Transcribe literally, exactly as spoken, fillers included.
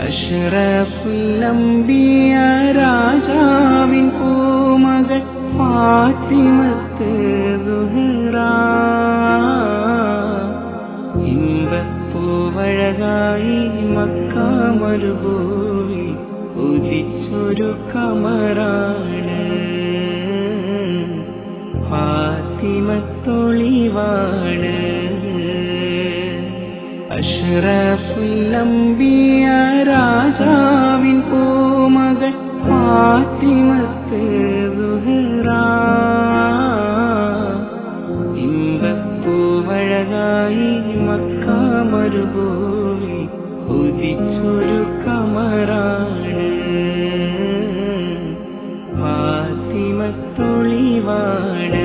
അഷ്റഫുൽ അംബിയ രാജാവിൻ പൂമകൾ ഫാത്തിമത്ത് സുഹ്റ ഇമ്പപ്പൂവഴകായി മക്ക മരുഭൂവിൽ ഉദിച്ചൊരു കമറാണ് ഫാത്തിമത്തൊളിവാണ്. അഷ്റഫുൽ അംബിയ രാജാവിൻ പൂമകൾ ഫാത്തിമത്ത് സുഹ്റ ഇമ്പപ്പൂവഴകായി മക്ക മരുഭൂവിൽ ഉദിച്ചൊരു കമറാണ് ഫാത്തിമത്തൊളിവാണ്.